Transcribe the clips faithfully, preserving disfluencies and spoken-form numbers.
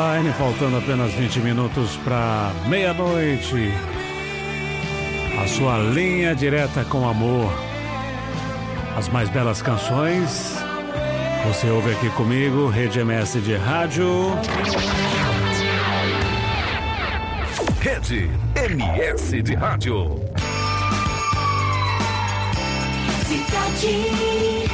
Line, faltando apenas vinte minutos para meia-noite. A sua linha direta com amor. As mais belas canções você ouve aqui comigo, Rede M S de Rádio. Rede M S de Rádio. Cidade,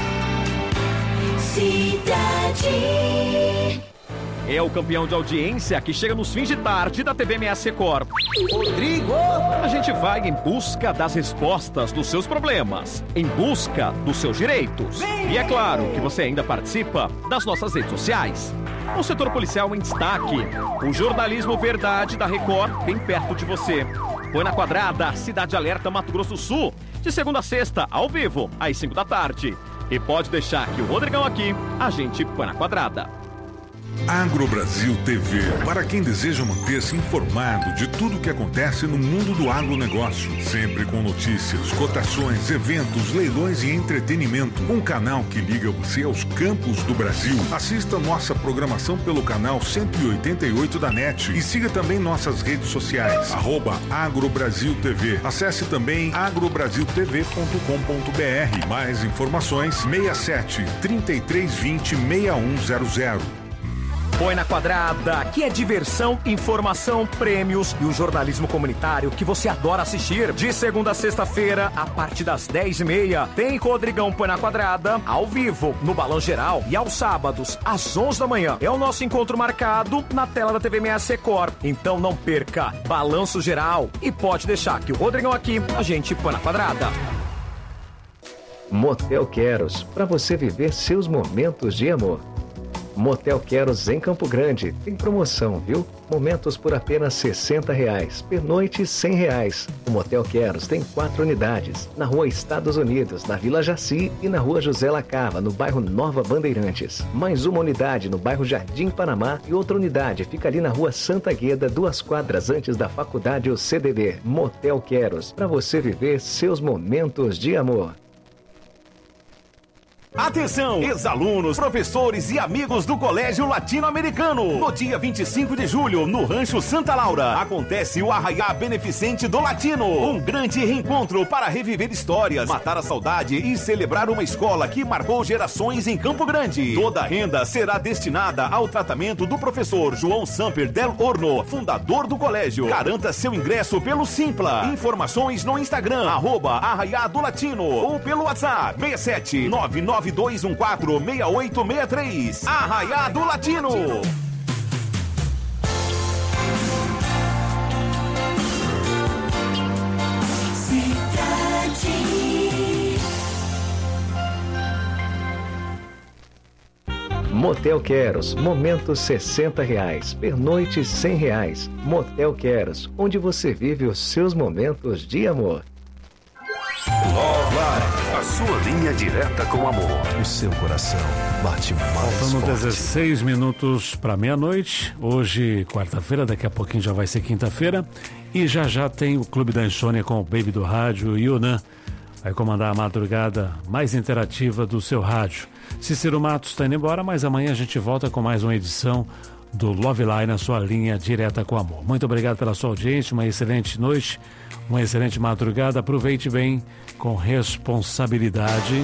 cidade. É o campeão de audiência que chega nos fins de tarde da T V M S Record. Rodrigo! A gente vai em busca das respostas dos seus problemas, em busca dos seus direitos. E é claro que você ainda participa das nossas redes sociais. O setor policial em destaque. O jornalismo verdade da Record bem perto de você. Põe na Quadrada, Cidade Alerta, Mato Grosso do Sul. De segunda a sexta, ao vivo, às cinco da tarde. E pode deixar que o Rodrigão aqui, a gente põe na Quadrada. Agrobrasil T V, para quem deseja manter-se informado de tudo o que acontece no mundo do agronegócio. Sempre com notícias, cotações, eventos, leilões e entretenimento. Um canal que liga você aos campos do Brasil. Assista nossa programação pelo canal cento e oitenta e oito da NET e siga também nossas redes sociais, arroba Agrobrasil T V. Acesse também agrobrasil t v ponto com ponto b r. Mais informações, seis sete, três três dois zero, seis um zero zero. Põe na Quadrada, que é diversão, informação, prêmios e o jornalismo comunitário que você adora assistir. De segunda a sexta-feira, a partir das dez e meia, tem Rodrigão Põe na Quadrada, ao vivo, no Balão Geral. E aos sábados, às onze da manhã, é o nosso encontro marcado na tela da T V M S Record. Então não perca, Balanço Geral. E pode deixar que o Rodrigão aqui, a gente põe na Quadrada. Motel Queros, para você viver seus momentos de amor. Motel Queros em Campo Grande. Tem promoção, viu? Momentos por apenas sessenta reais. Pernoite, cem reais. O Motel Queros tem quatro unidades. Na rua Estados Unidos, na Vila Jaci e na rua José Lacava, no bairro Nova Bandeirantes. Mais uma unidade no bairro Jardim Panamá e outra unidade fica ali na rua Santa Gueda, duas quadras antes da faculdade O C D B. Motel Queros, para você viver seus momentos de amor. Atenção, ex-alunos, professores e amigos do Colégio Latino-Americano. No dia vinte e cinco de julho, no Rancho Santa Laura, acontece o Arraiá Beneficente do Latino. Um grande reencontro para reviver histórias, matar a saudade e celebrar uma escola que marcou gerações em Campo Grande. Toda a renda será destinada ao tratamento do professor João Samper Del Horno, fundador do colégio. Garanta seu ingresso pelo Simpla. Informações no Instagram, arroba Arraiá do Latino, ou pelo WhatsApp, seis sete nove nove dois um quatro, seis oito seis três. Arraiá do Latino. Cidade. Motel Queros, momentos sessenta reais. Pernoite, cem reais. Motel Queros, onde você vive os seus momentos de amor. Love Line, a sua linha direta com amor. O seu coração bate mais Faltando forte. dezesseis minutos para meia-noite. Hoje, quarta-feira, daqui a pouquinho já vai ser quinta-feira. E já já tem o Clube da Insônia com o Baby do Rádio. E o Nan vai comandar a madrugada mais interativa do seu rádio. Cícero Matos está indo embora, mas amanhã a gente volta com mais uma edição do Love Line, a sua linha direta com amor. Muito obrigado pela sua audiência, uma excelente noite, uma excelente madrugada. Aproveite bem, com responsabilidade.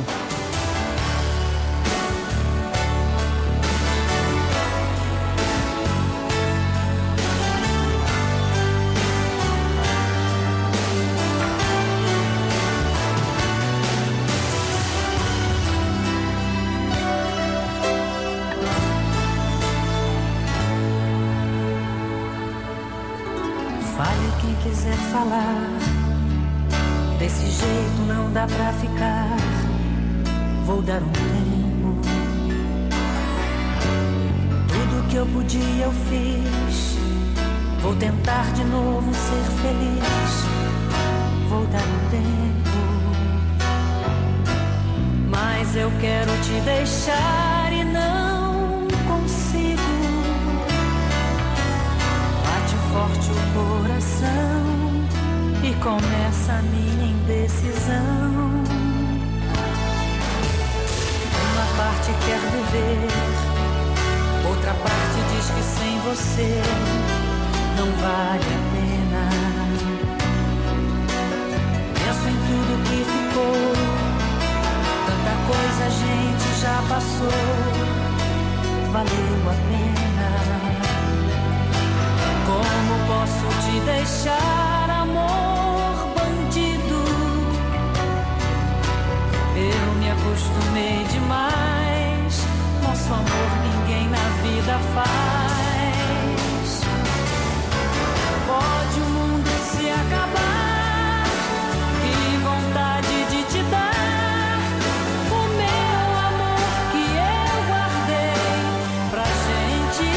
Fale quem quiser falar, desse jeito não dá pra ficar. Vou dar um tempo. Tudo que eu podia eu fiz. Vou tentar de novo ser feliz. Vou dar um tempo. Mas eu quero te deixar e não consigo. Bate forte o coração e começa a minha indecisão. Uma parte quer viver, outra outra parte diz que sem você não vale a pena. Penso em tudo que ficou, tanta coisa a gente já passou, valeu a pena. Como posso te deixar, amor bandido? Eu me acostumei demais, nosso amor ninguém na vida faz. Pode o mundo se acabar, que vontade de te dar o meu amor que eu guardei pra gente.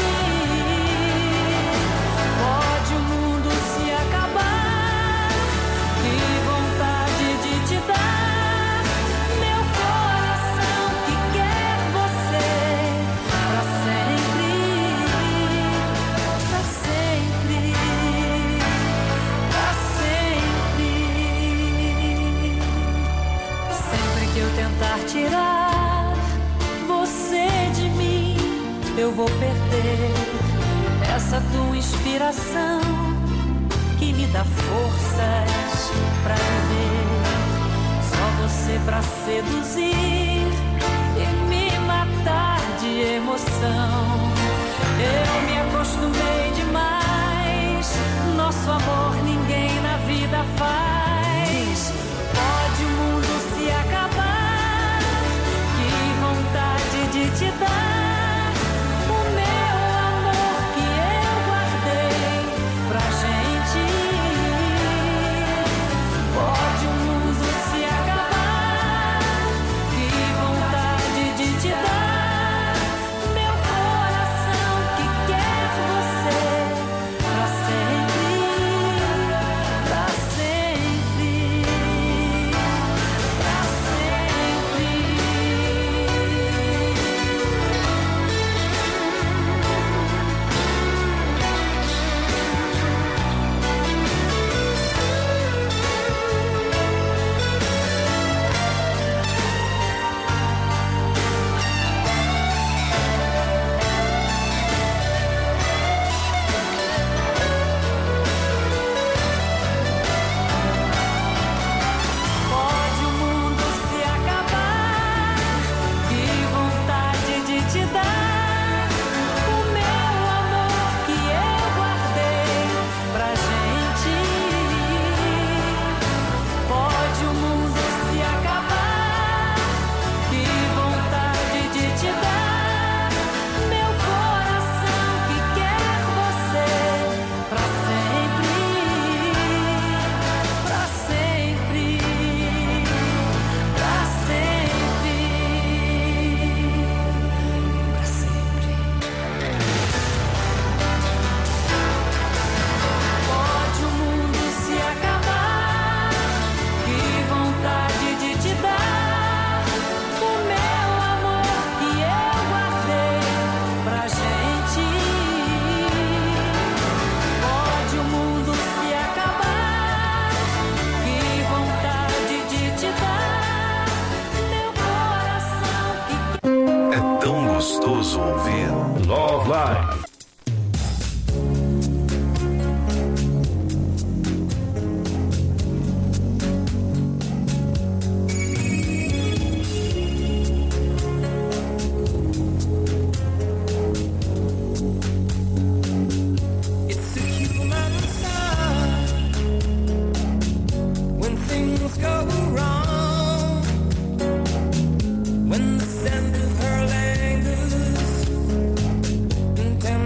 Pode o mundo se acabar, que vontade de te dar meu coração que quer você pra sempre, pra sempre, pra sempre. Sempre que eu tentar tirar você de mim, eu vou perder essa tua inspiração que me dá forças pra viver. Só você pra seduzir e me matar de emoção. Eu me acostumei demais, nosso amor ninguém na vida faz. Pode o mundo se acabar, que vontade de te dar o meu amor que eu guardei pra gente. Pode o mundo se acabar, que vontade de te dar meu coração que quer você pra sempre, pra sempre, pra sempre. Pode o mundo se acabar, que vontade de te dar o meu amor que eu guardei pra gente. Pode o mundo se acabar, que vontade de te dar meu coração que quer você pra sempre, pra sempre, pra sempre, pra sempre. Pode o mundo se acabar, que vontade de te dar o meu amor que eu guardei pra gente. Pode o mundo se acabar, que vontade de te dar meu coração que É tão gostoso ouvir Love Live. It's a human sign when things go wrong, when the scent of her lingers and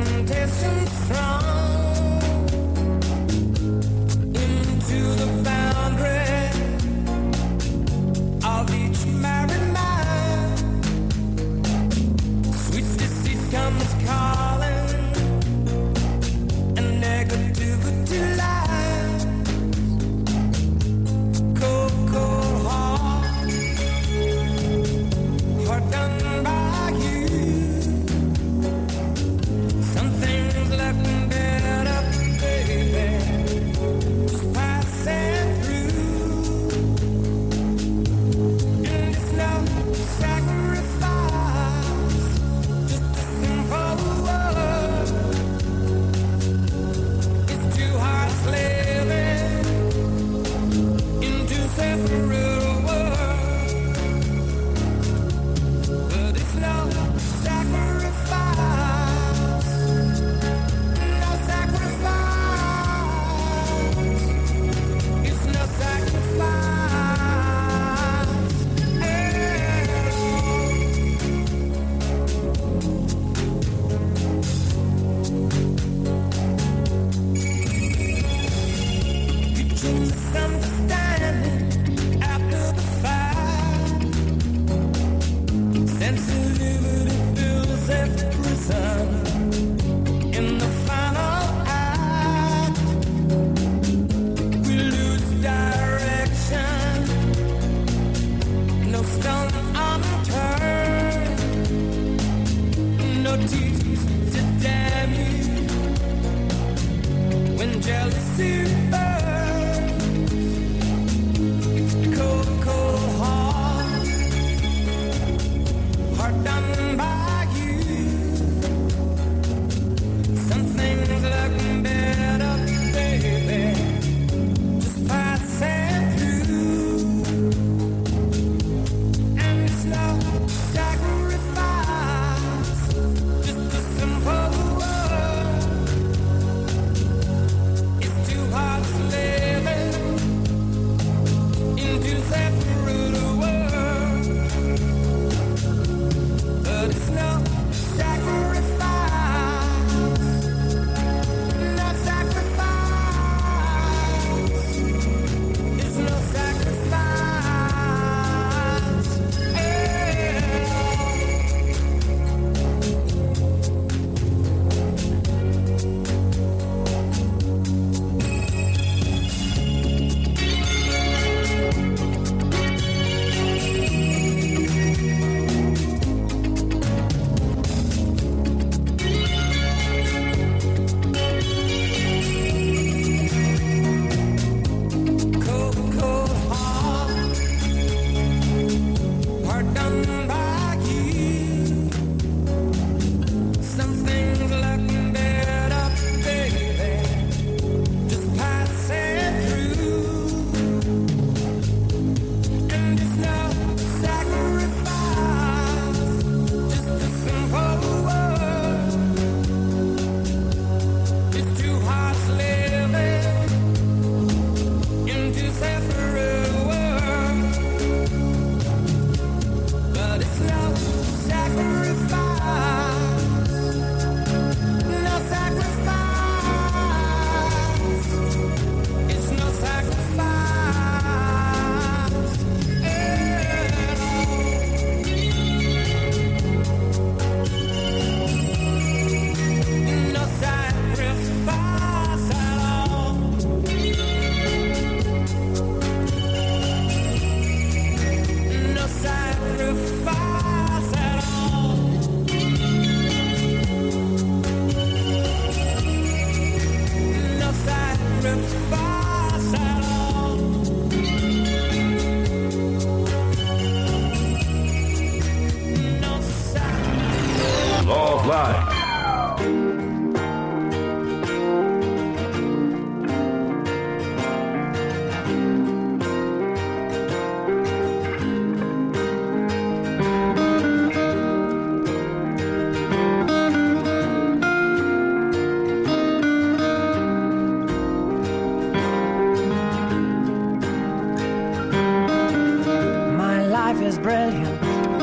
brilliant.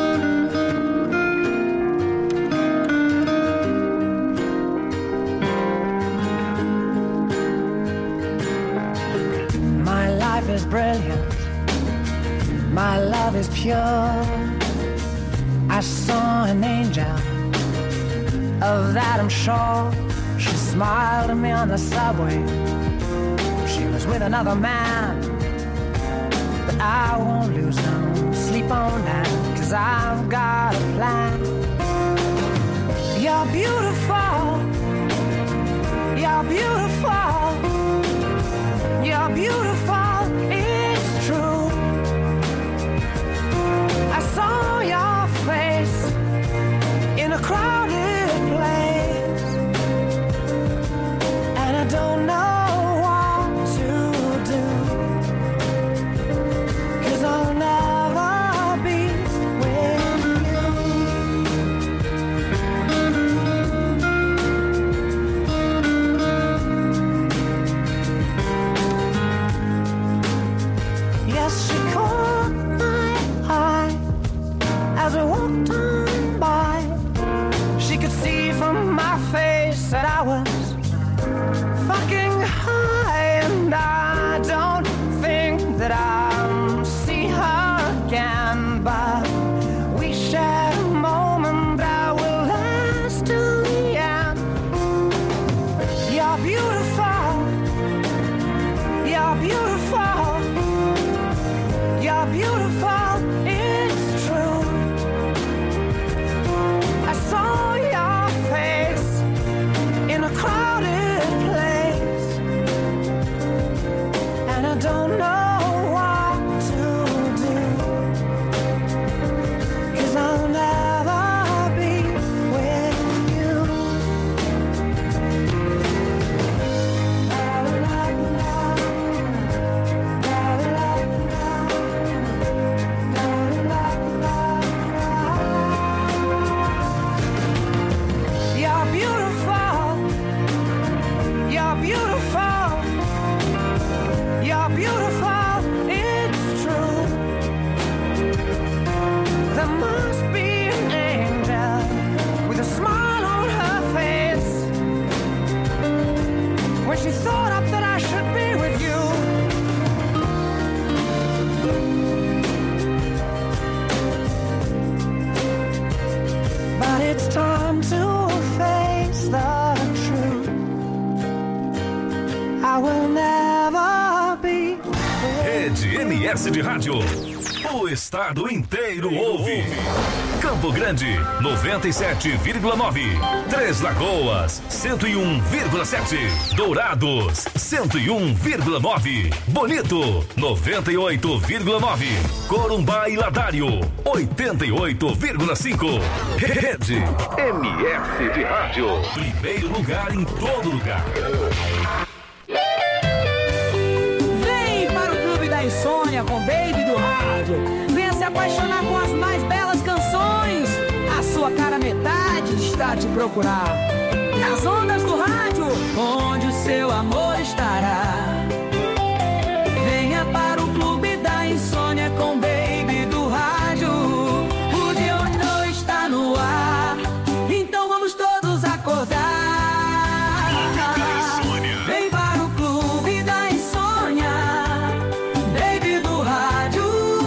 My life is brilliant. My love is pure. I saw an angel, of that I'm sure. She smiled at me on the subway. She was with another man, but I won't lose no sleep on that, 'cause I've got a plan. You're beautiful. You're beautiful. You're beautiful. It's true. I saw your face in a crowded place, and I don't know what to do, 'cause I'll never be with you. Yes, she caught my eye as we walked on by. She could see from my face that I was fucking high, and I don't think that I'll see her again, but we shared a moment that will last till the end. You're beautiful. You're beautiful. You're beautiful. It's true. I saw your face in a crowded place, and I don't know what to do, 'cause I'll never be with you. La, la, la, la. La, la, la, la. La, la, la, la. You're beautiful. You're beautiful. You're beautiful. It's true. There must be an angel with a smile on her face when she thought up that I should be with you. But it's time to face the truth. I will never be Rede M S de Rádio. O estado inteiro ouve. Campo Grande, noventa e sete vírgula nove. Três Lagoas, cento e um vírgula sete. Dourados, cento e um vírgula nove. Bonito, noventa e oito vírgula nove. Corumbá e Ladário, oitenta e oito vírgula cinco. Rede M S de Rádio. Primeiro lugar em todo lugar. Vem para o Clube da Insônia com Baby do Rádio. Venha se apaixonar com as mais belas canções. A sua cara metade está a te procurar. Nas ondas do rádio, onde o seu amor estará. Venha para o Clube da Insônia com Baby do Rádio. O Diono está no ar, então vamos todos acordar. Vem para o Clube da Insônia, Baby do Rádio,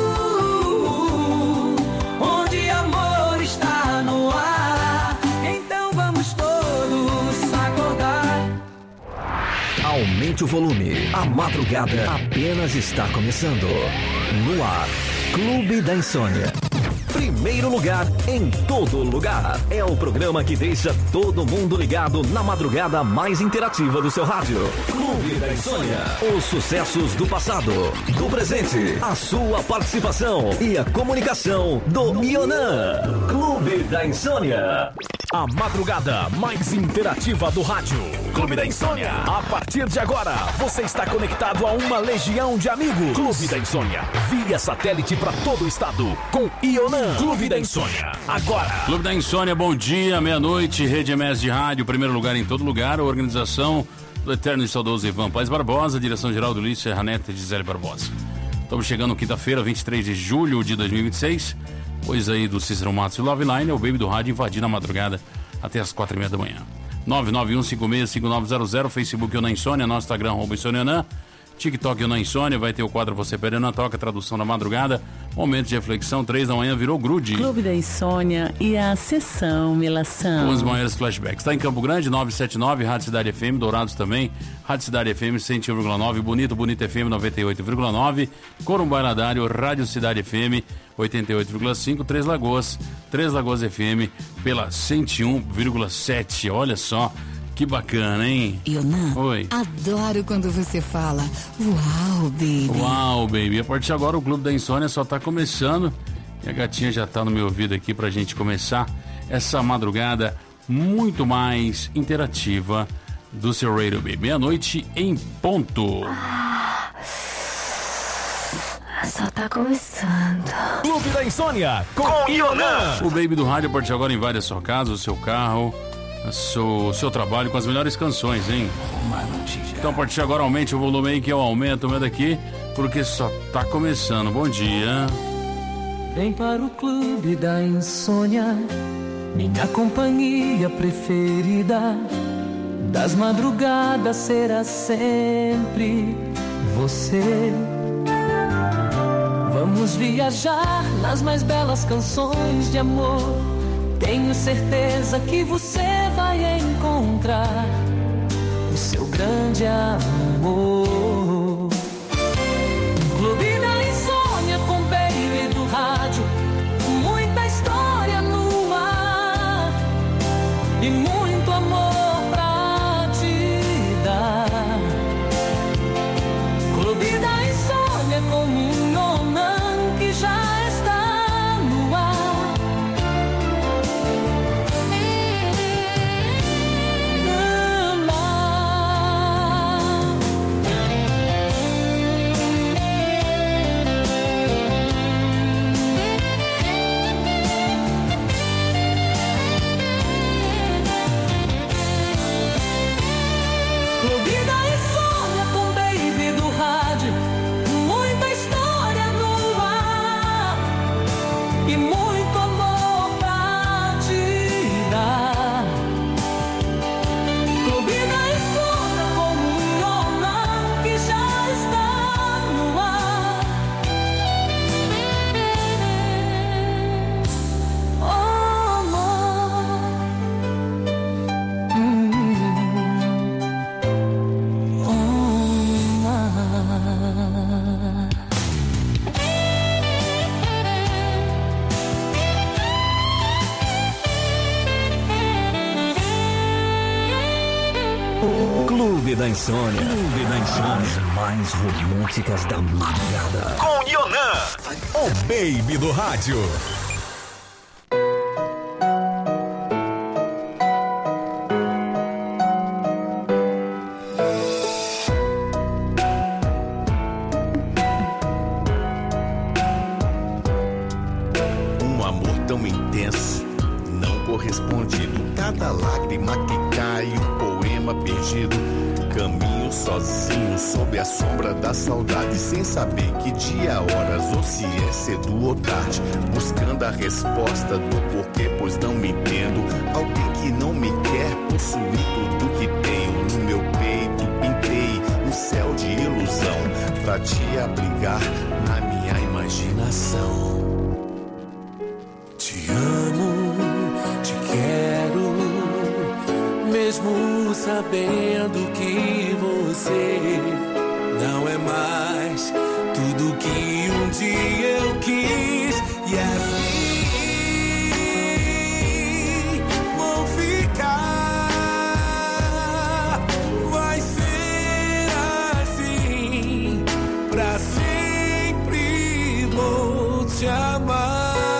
onde amor está no ar, então vamos todos acordar. Aumente o volume, a madrugada apenas está começando. No ar, Clube da Insônia. Primeiro lugar em todo lugar. É o programa que deixa todo mundo ligado na madrugada mais interativa do seu rádio. Clube da Insônia. Os sucessos do passado, do presente, a sua participação e a comunicação do Ionã. Clube da Insônia. A madrugada mais interativa do rádio. Clube da Insônia. A partir de agora, você está conectado a uma legião de amigos. Clube da Insônia. Via satélite para todo o estado. Com Ionã. Clube da Insônia. Agora. Clube da Insônia, bom dia, meia-noite. Rede M S de Rádio, primeiro lugar em todo lugar. A organização do eterno e saudoso Ivan Paes Barbosa. Direção-geral do Luiz Serra Neto e Gisele Barbosa. Estamos chegando quinta-feira, vinte e três de julho de dois mil e vinte e seis. Pois aí do Cícero Matos e Love Line, é o Baby do Rádio invadindo a madrugada até as quatro e meia da manhã. nove nove um cinco seis cinco nove zero zero, Facebook Eu Na Insônia, nosso Instagram, arroba Insônia, TikTok Eu Na Insônia, vai ter o quadro Você Perdeu na Toca, tradução da madrugada, momento de reflexão, três da manhã, virou grude. Clube da Insônia e a sessão Melação. Com os maiores flashbacks. Está em Campo Grande, novecentos e setenta e nove, Rádio Cidade F M, Dourados também, Rádio Cidade F M cento e um vírgula nove, Bonito, Bonito F M noventa e oito vírgula nove, Corumbá Ladário, Rádio Cidade F M oitenta e oito vírgula cinco, Três Lagoas, Três Lagoas F M pela cento e um vírgula sete. Olha só. Que bacana, hein? Ionan, oi. Adoro quando você fala uau, baby. Uau, baby. A partir de agora o Clube da Insônia só tá começando. E a gatinha já tá no meu ouvido aqui pra gente começar essa madrugada muito mais interativa do seu Radio Baby. Meia-noite em ponto. Só tá começando. Clube da Insônia com Ionan. O Baby do Rádio a partir de agora invade a sua casa, o seu carro, o seu, o seu trabalho com as melhores canções, hein? Então a partir de agora aumente o volume aí que eu aumento o meu daqui, porque só tá começando. Bom dia. Vem para o Clube da Insônia, minha companhia preferida. Das madrugadas será sempre você. Vamos viajar nas mais belas canções de amor. Tenho certeza que você vai encontrar o seu grande amor. Clube da Insônia com Baby do Rádio. Muita história no ar e muito amor pra te dar. Clube da Insônia com Ionan que já está no ar. Clube da Insônia. Clube da Insônia. As mais românticas da madrugada. Com Ionan, o Baby do Rádio. Um amor tão intenso, não correspondido. Cada lágrima que cai, um poema perdido. Caminho sozinho sob a sombra da saudade, sem saber que dia, horas ou se é cedo ou tarde. Buscando a resposta do porquê, pois não me entendo. Alguém que não me quer possuir tudo que tenho no meu peito. Pintei um céu de ilusão pra te abrigar na minha imaginação. Te amo, te quero, mesmo sabendo que você não é mais tudo que um dia eu quis. E assim vou ficar, vai ser assim, pra sempre vou te amar.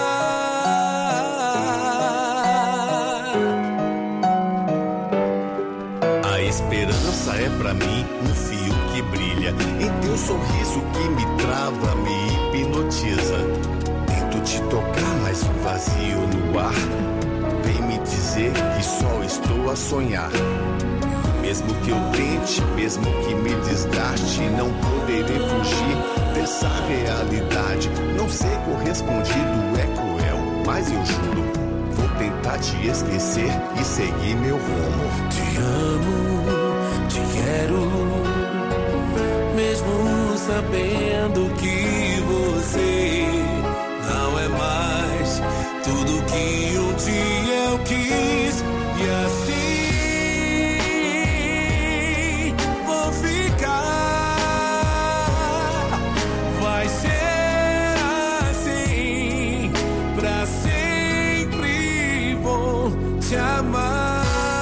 É pra mim um fio que brilha em teu sorriso que me trava, me hipnotiza. Tento te tocar, mas um vazio no ar vem me dizer que só estou a sonhar. Mesmo que eu tente, mesmo que me desgaste, não poderei fugir dessa realidade. Não ser correspondido é cruel, mas eu juro, vou tentar te esquecer e seguir meu rumo. Te amo, te quero, mesmo sabendo que você não é mais tudo que um dia eu quis. E assim vou ficar. Vai ser assim, pra sempre vou te amar.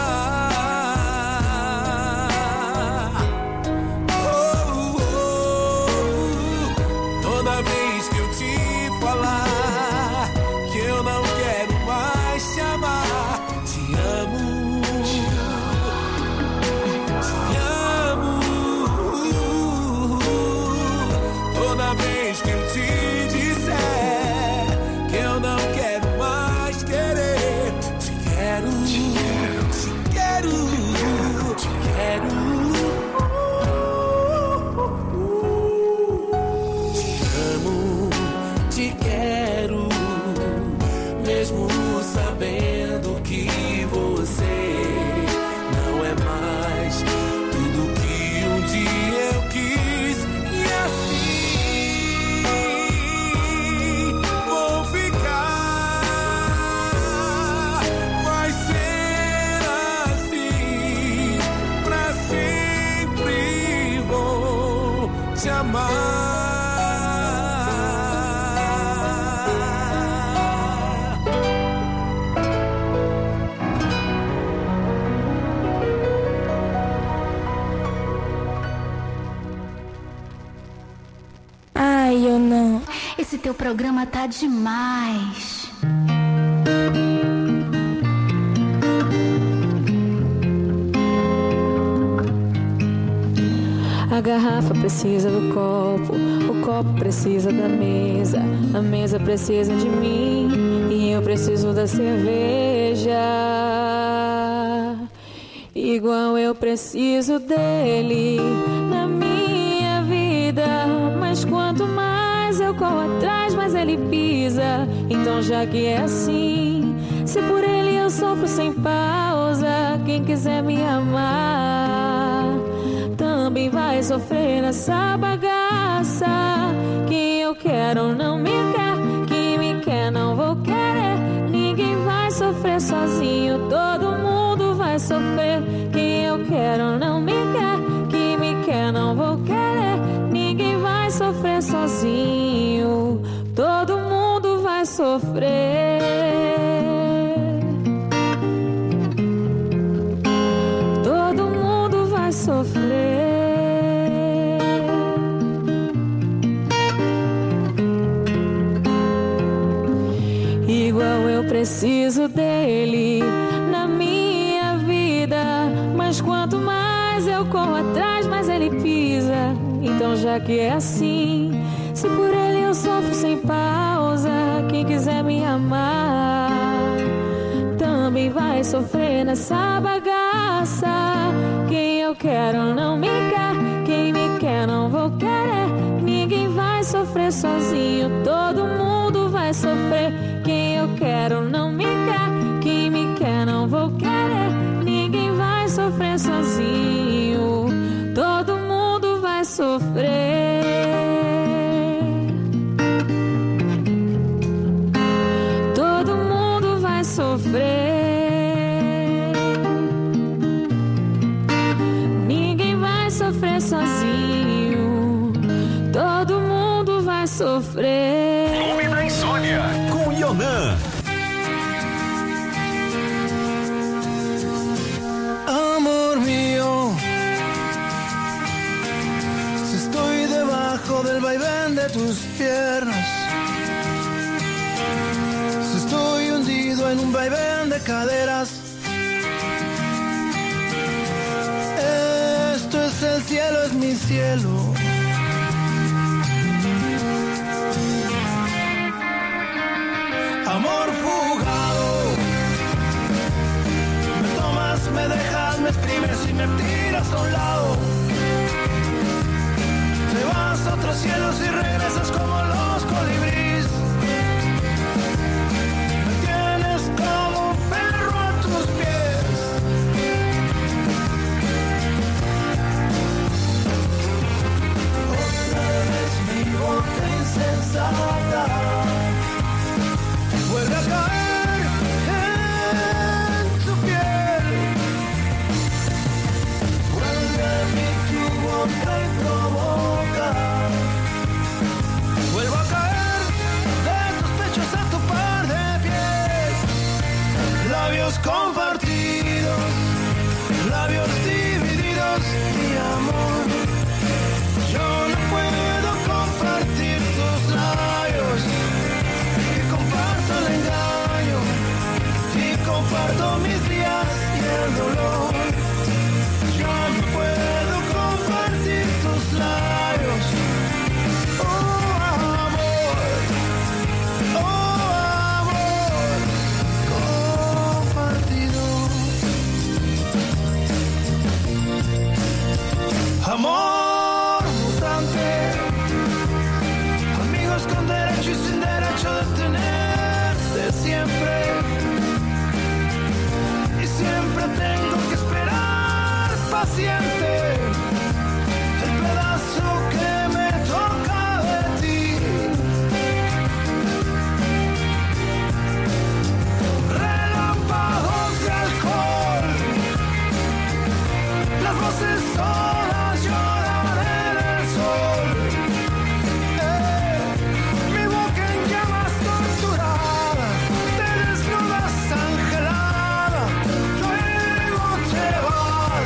Esse teu programa tá demais. A garrafa precisa do copo, o copo precisa da mesa, a mesa precisa de mim e eu preciso da cerveja. Igual eu preciso dele na minha vida, mas quanto mais eu corro atrás, mas ele pisa. Então já que é assim, se por ele eu sofro sem pausa, quem quiser me amar também vai sofrer nessa bagaça. Quem eu quero não me quer, quem me quer não vou querer. Ninguém vai sofrer sozinho, todo mundo vai sofrer. Quem eu quero não me quer, quem me quer não vou querer. Ninguém vai sofrer sozinho, todo mundo vai sofrer. Todo mundo vai sofrer. Igual eu preciso dele na minha vida, mas quanto mais eu corro atrás, mais ele pisa. Então já que é assim, se por ele eu sofro sem pausa, quem quiser me amar também vai sofrer nessa bagaça. Quem eu quero não me quer, quem me quer não vou querer. Ninguém vai sofrer sozinho, todo mundo vai sofrer. Quem eu quero não me quer, quem me quer não vou querer. Ninguém vai sofrer sozinho, todo mundo vai sofrer. Todo mundo vai sofrer. Ninguém vai sofrer sozinho, todo mundo vai sofrer. Clube da Insônia com Yonan. Amor mío, si estoy debajo del vaivén de tus piernas, si estoy hundido en un vaivén de caderas, esto es el cielo, es mi cielo. Amor fugado, me tomas, me dejas, me escribes y y me tiras a un lado. Te vas a otros cielos y regresas como los colibríes. Me tienes como un perro a tus pies. Otra vez mi boca insensata vuelve a caer en tu piel. Vuelve a mí tu boca y provoca. Vuelvo a caer de tus pechos a tu par de pies. Labios compartidos, labios divididos, mi amor. Yo no puedo compartir tus labios. Y comparto el engaño. Y comparto mis días y el dolor. Yo no puedo compartir tus labios. Oh amor, oh amor compartido. Amor mutante, amigos con derecho y sin derecho de tenerte siempre. Y siempre tengo que esperar paciente el pedazo que me toca de ti. Relámpagos de alcohol, las voces solas lloran en el sol. Eh, mi boca en llamas torturada, te desnudas angelada, luego te vas.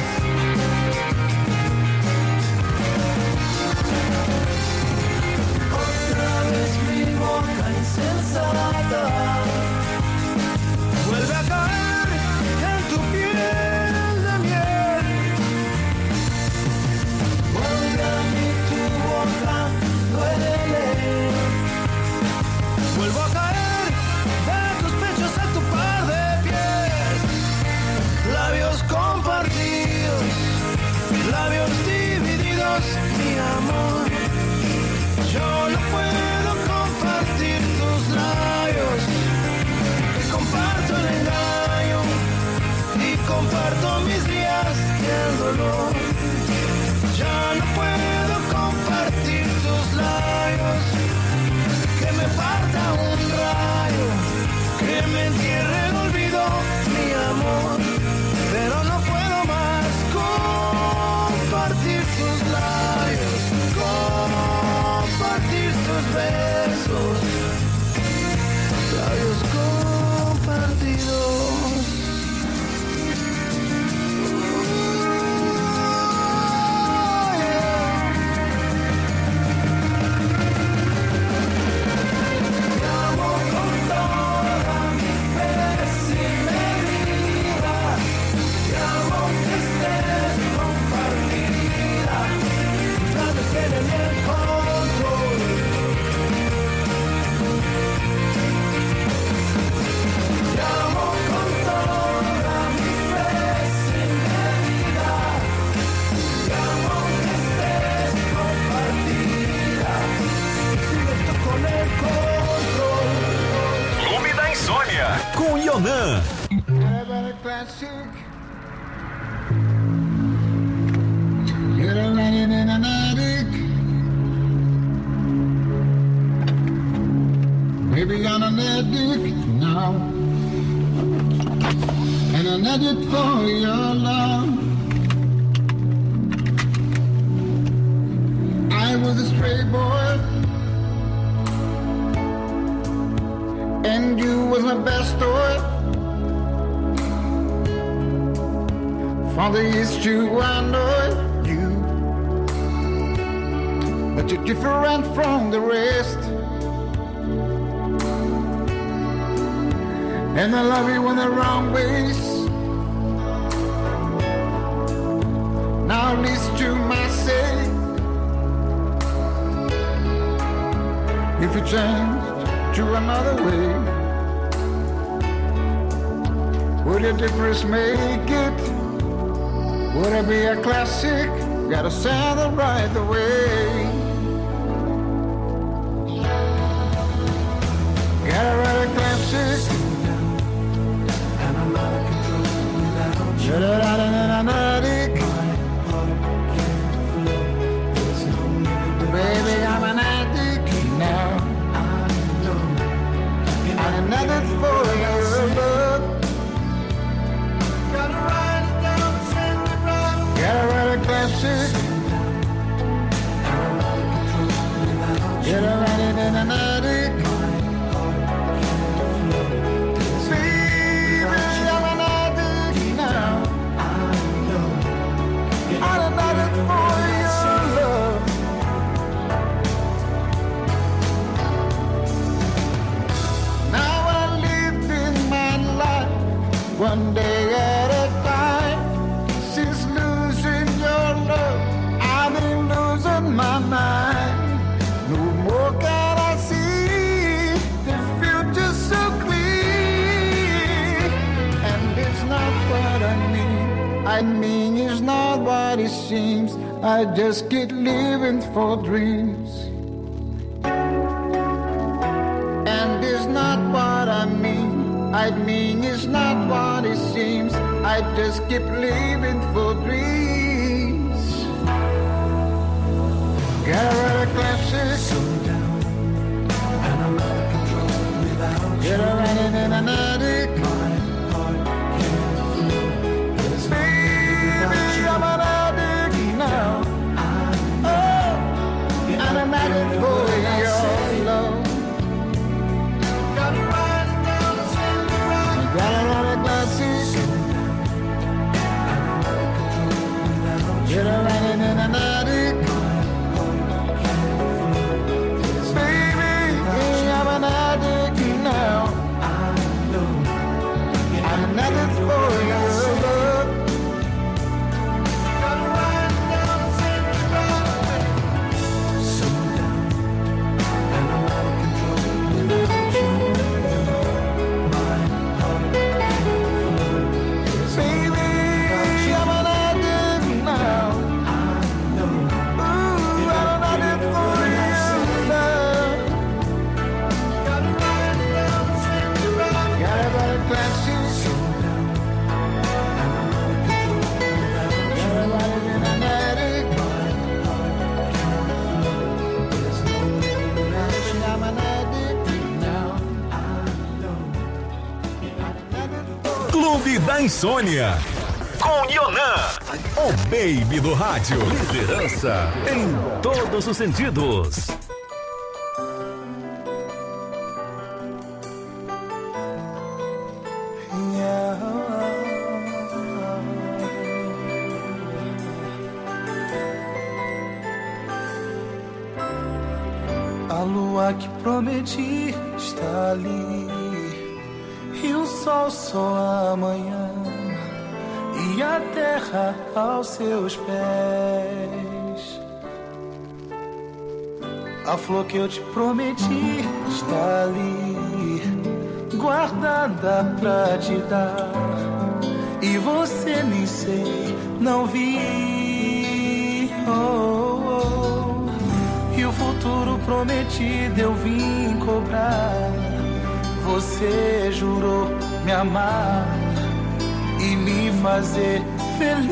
Otra vez mi boca insensata vuelve a caer en tu piel de miel. Vuelve a mí tu boca, duele. Vuelvo a caer de tus pechos a tu par de pies. Labios compartidos, labios divididos, mi amor. Yo no puedo compartir tus labios. Que comparto el engaño y comparto mis días y el dolor. Ya no puedo compartir tus labios. Que me parta un rayo, que me entierre el olvido, mi amor. Pero no puedo más compartir tus labios, compartir tus besos, labios compartidos. Te amo con toda mi fe, si me vida. Te amo que estés compartida. Tus labios tienen el control. Te amo con toda mi fe, sin medida. Te amo que estés compartida. Sigues tú con el control. Clube da Insônia, com Yonan. Classic. You're a running in an attic. Baby, I'm an addict now. And an addict for your love. I was a stray boy. And you was my best toy. From the east you I know you, but you're different from the rest. And I love you in the wrong ways. Now at least you might say, if you changed to another way, would a difference make it? Would it be a classic? Gotta send it right away. Gotta write a classic. And I'm out of control without you. Get it out of an addict. Baby, I'm an addict now. And nothing for your love. Gotta write it down, send it right. Gotta write a classic. Get it right in an addict. Baby, I'm an addict now. I'm an addict for your love. One day at a time. Since losing your love, I've been losing my mind. No more can I see the future so clear. And it's not what I mean. I mean it's not what it seems. I just keep living for dreams. And it's not what I mean. I mean it's not what it seems. I just keep living for dreams. Gotta write a classic. Slow down, and I'm out of control without you. Get a running in an attic. My heart can't flow. Baby, I'm an addict now. Oh, and I'm addict for your love. Gotta run a classic. Get a running in an attic. Baby, I'm an addict now. I'm nothing for your love. Gotta run down and send it right. So down, and I'm out of control without you. Clube da Insônia. Com Yonan, o baby do rádio. Liderança em todos os sentidos. A lua que prometi está ali, e o sol só amanhã, e a terra aos seus pés. A flor que eu te prometi está ali, guardada pra te dar, e você nem sei, não vi. Oh, oh. E o futuro prometido eu vim cobrar. Você jurou me amar e me fazer feliz.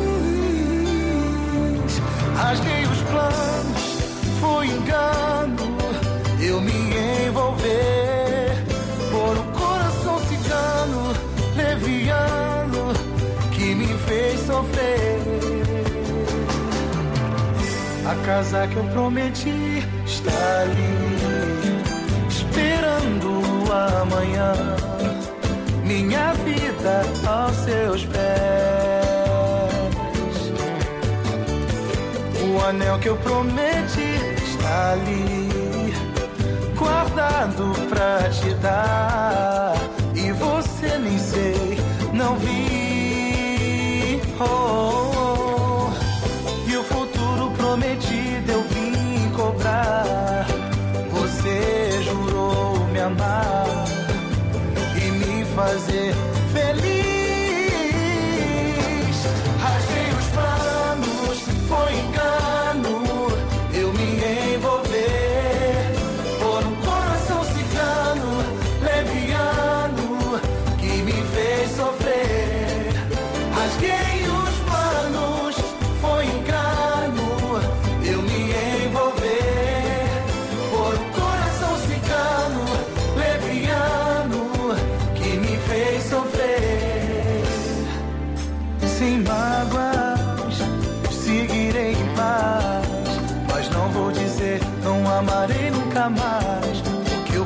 Rasguei os planos, foi engano, eu me envolver por um coração cigano, leviano, que me fez sofrer. A casa que eu prometi está ali, esperando o amanhã, minha vida aos seus pés. O anel que eu prometi está ali, guardado pra te dar, e você nem sei, não vi. Oh, oh, oh. E o futuro prometido eu vim cobrar. Você jurou me amar e me fazer feliz. Rasguei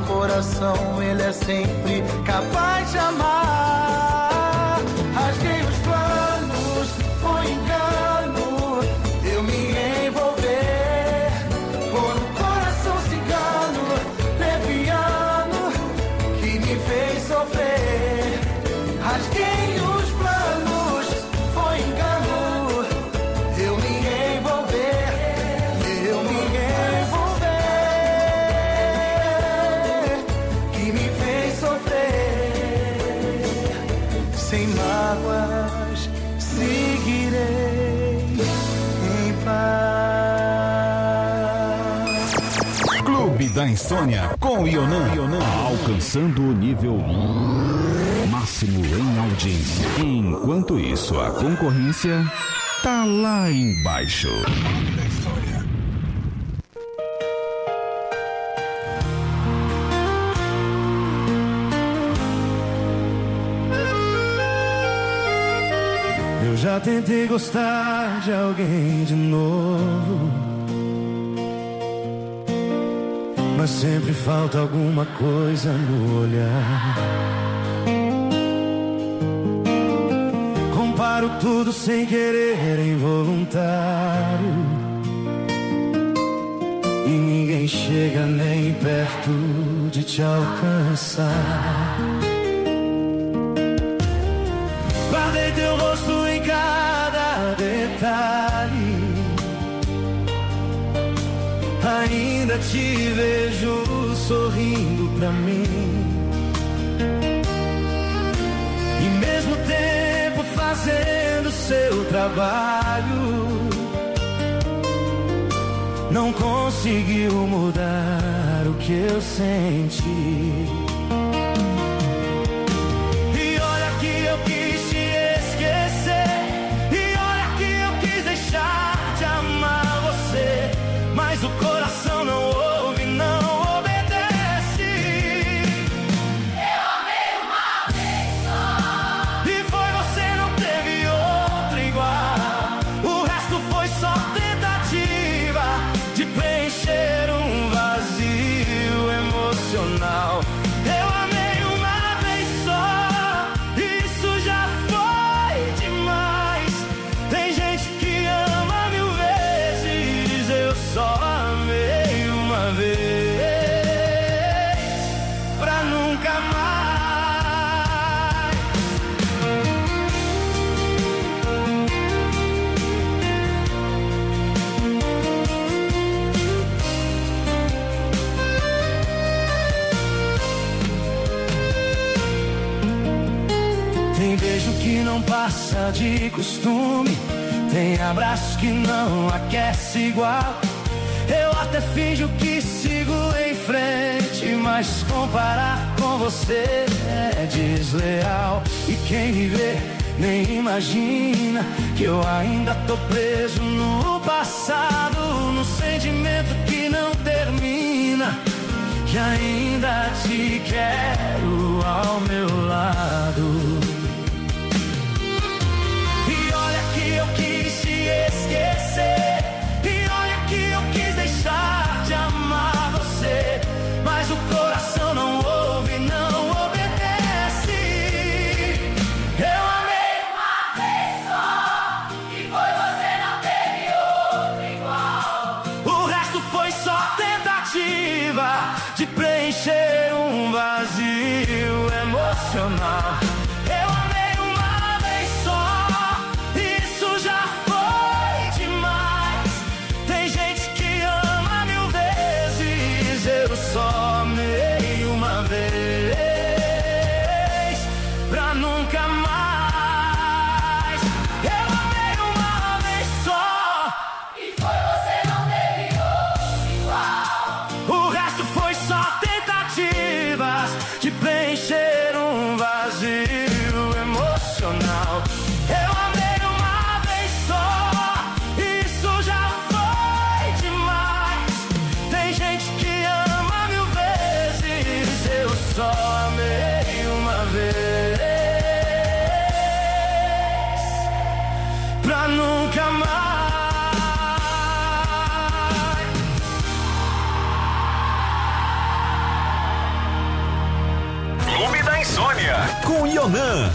coração, ele é sempre capaz de amar. Rasguei os planos, foi engano, eu me envolver. Por um coração cigano, leviano, que me fez sofrer. Rasguei os planos, foi engano, eu me envolver, eu me envolver, que me fez sofrer. Sem mágoas, seguirei em paz. Clube da Insônia com Ionan. Alcançando o nível máximo em audiência. Enquanto isso, a concorrência tá lá embaixo. Eu já tentei gostar de alguém de novo, mas sempre falta alguma coisa no olhar. Comparo tudo sem querer, involuntário, e ninguém chega nem perto de te alcançar. Guardei teu rosto em cada detalhe, ainda te vejo sorrindo pra mim. E mesmo tempo fazendo seu trabalho, não conseguiu mudar o que eu senti. E olha que eu quis te esquecer, e olha que eu quis deixar de amar você, mas o coração não ouve, não obedece. Eu amei uma vez só, e foi você, não teve outro igual. O resto foi só tentativa de preencher um vazio emocional. Eu amei uma vez só, isso já foi demais. Tem gente que ama mil vezes, eu só amei uma vez, pra nunca mais. Tem beijo que não passa de costume, tem abraço que não aquece igual. Eu até finjo que sigo em frente, mas comparar com você é desleal. E quem me vê nem imagina que eu ainda tô preso no passado, no sentimento que não termina, que ainda te quero ao meu lado. E olha que eu quis te esquecer, e olha que eu quis deixar de amar você, mas o coração não ouve, não obedece. Eu amei uma vez só, e foi você, não teve outro igual. O resto foi só tentativa de preencher um vazio emocional. Eu amei uma vez só, isso já foi demais. Tem gente que ama mil vezes, eu só amei uma vez, pra nunca mais. Eu amei uma vez só, e foi você, não teve outro igual. O resto foi só tentativas de preencher um vazio emocional. Eu amei uma vez só, isso já foi demais. Tem gente que ama mil vezes, eu só amei uma vez, pra nunca mais. Insônia com Ionan.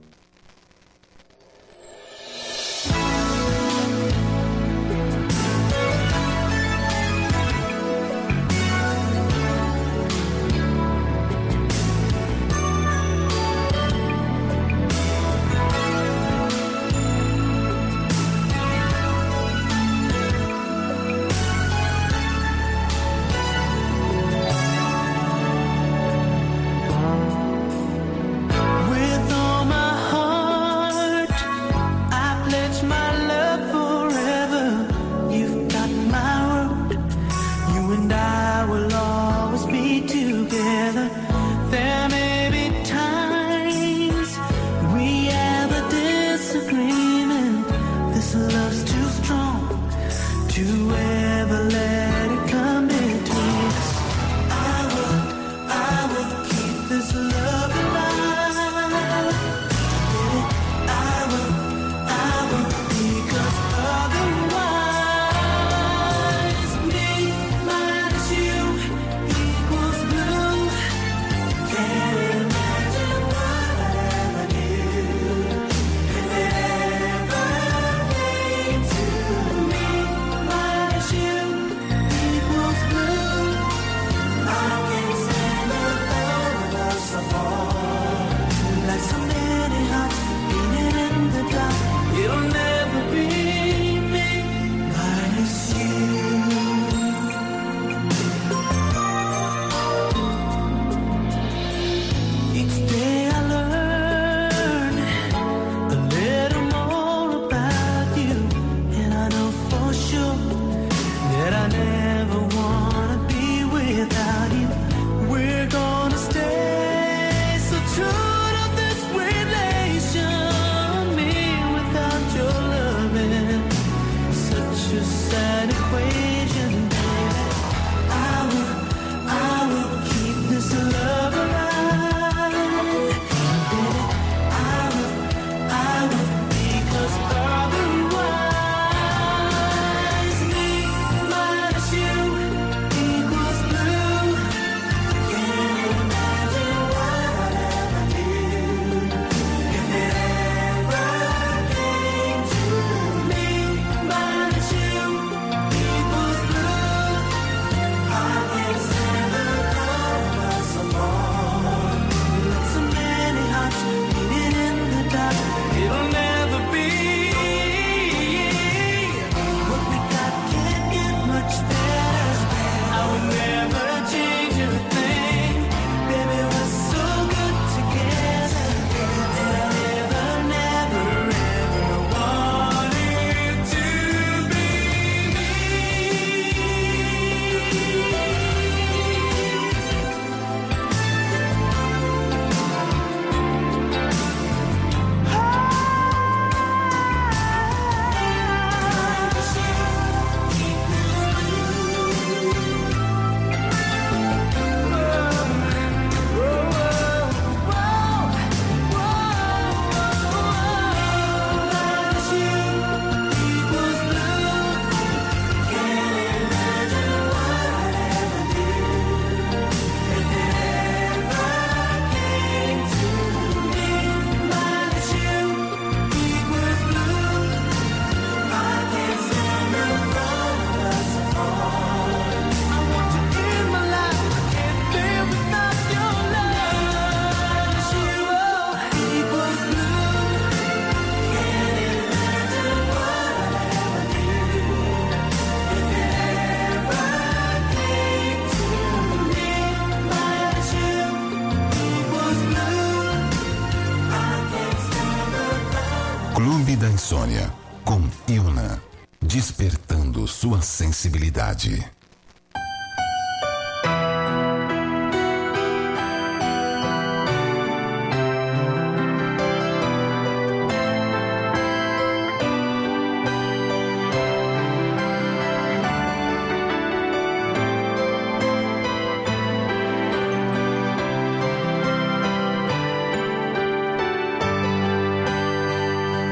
Clube da Insônia, com Ionan, despertando sua sensibilidade.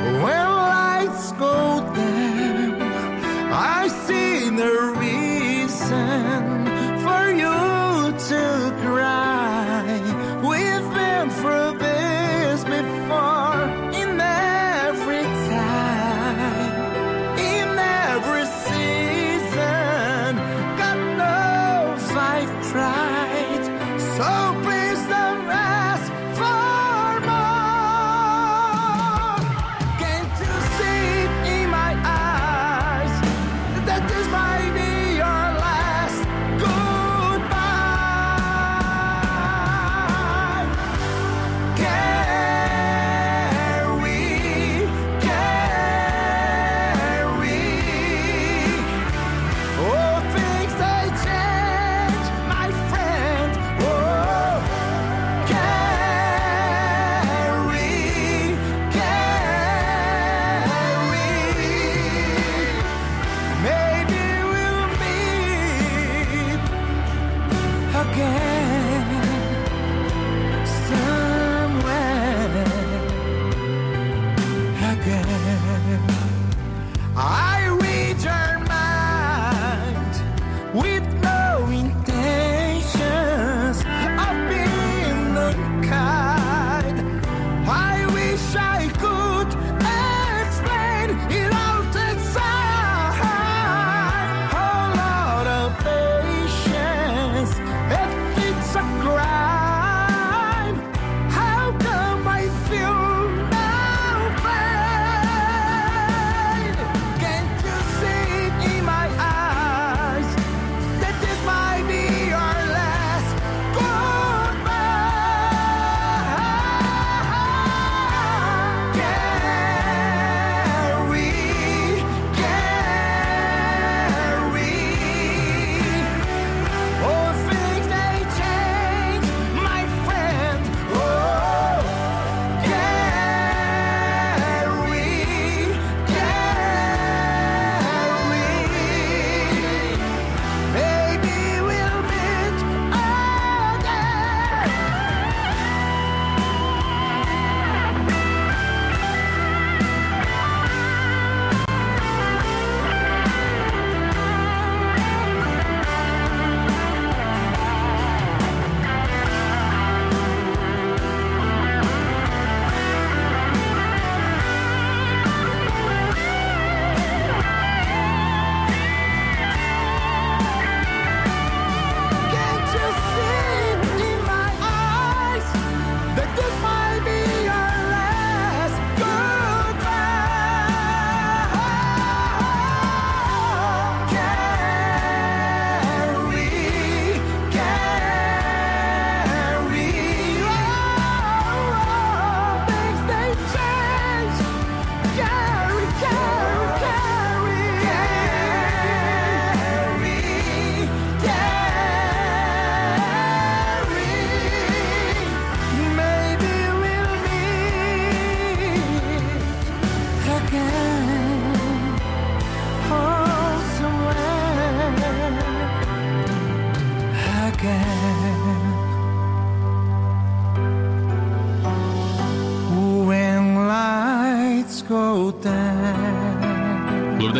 When lights go dim, I see the reason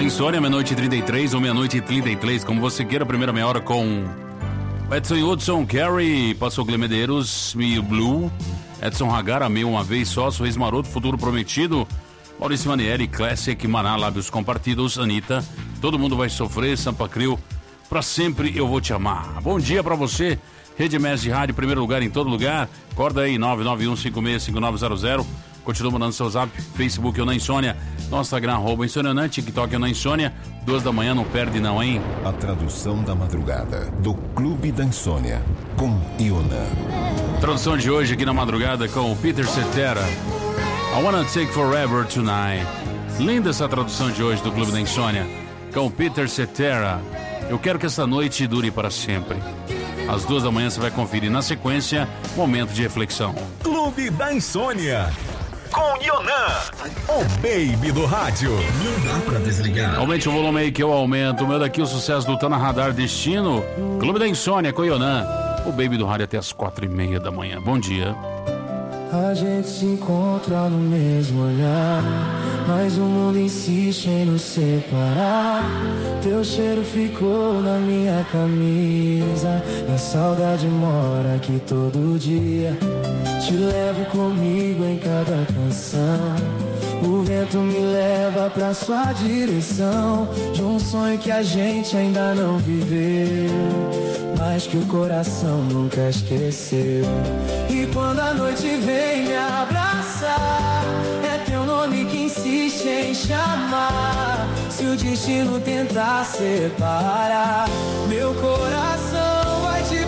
da Insônia, meia-noite e trinta e três ou meia-noite e trinta e três, como você queira, primeira meia hora com Edson Hudson, Carrie, Passou Gle Medeiros, Me Blue, Edson Hagar, Amei Uma Vez Só, Sorriso Maroto, Futuro Prometido, Maurício Manieri, Classic, Maná, Lábios Compartidos, Anitta, Todo Mundo Vai Sofrer, Sampa Crio, Pra Sempre Eu Vou Te Amar. Bom dia pra você, Rede M S de Rádio, primeiro lugar em todo lugar, acorda aí, nove nove um cinco seis cinco nove zero zero, continua mandando seu zap, Facebook Eu Na Insônia, nosso Instagram, arroba Insônia, TikTok Eu Na Insônia, duas da manhã, não perde não, hein? A tradução da madrugada, do Clube da Insônia, com Iona. Tradução de hoje aqui na madrugada com o Peter Cetera, I Wanna Take Forever Tonight. Linda essa tradução de hoje do Clube da Insônia, com o Peter Cetera. Eu quero que essa noite dure para sempre. Às duas da manhã você vai conferir na sequência, momento de reflexão. Clube da Insônia, com Ionan, o baby do rádio. Não dá pra desligar. Aumente o volume aí que eu aumento. O meu daqui, o sucesso do Tá na Radar Destino. Clube da Insônia com Ionan, o baby do rádio até as quatro e meia da manhã. Bom dia. A gente se encontra no mesmo olhar, mas o mundo insiste em nos separar. Teu cheiro ficou na minha camisa, a saudade mora aqui todo dia. Te levo comigo em cada canção, o vento me leva pra sua direção, de um sonho que a gente ainda não viveu, mas que o coração nunca esqueceu. E quando a noite vem me abraçar, é teu nome que insiste em chamar. Se o destino tentar separar, meu coração vai te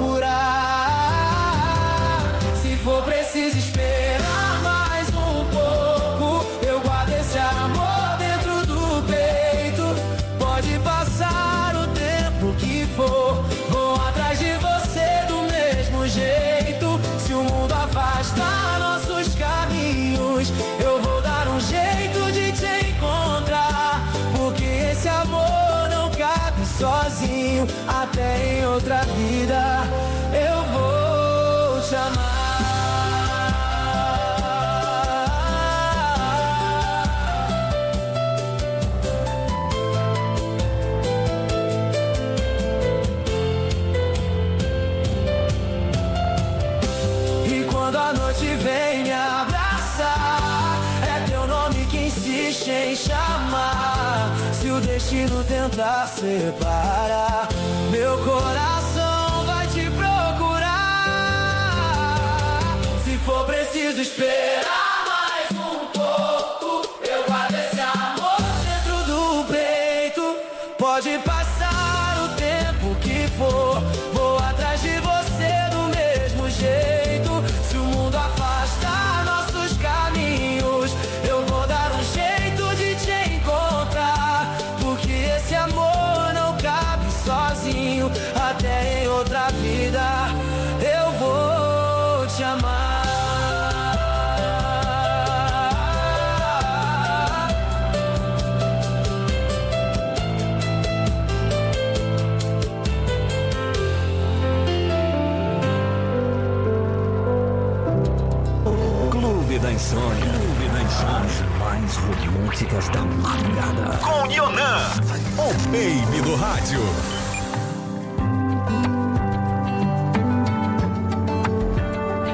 procurar. Se for preciso esperar mais um pouco, eu guardo esse amor dentro do peito. Pode passar o tempo que for, vou atrás de você do mesmo jeito. Se o mundo afastar nossos caminhos, eu vou dar um jeito de te encontrar, porque esse amor não cabe sozinho. Até em outra vida eu vou te amar. Vem me abraçar, é teu nome que insiste em chamar. Se o destino tentar separar, meu coração vai te procurar. Se for preciso esperar mais um pouco, eu guardo esse amor dentro do peito. Pode passar o tempo que for, vou atrás de você do mesmo jeito. Se o mundo afastar nossos caminhos, eu vou dar um jeito de te encontrar, porque esse amor não cabe sozinho. Até em outra vida eu vou te amar. Da Insônia. Clube da Insônia. As mais românticas da madrugada. Com Ionan, o baby do rádio.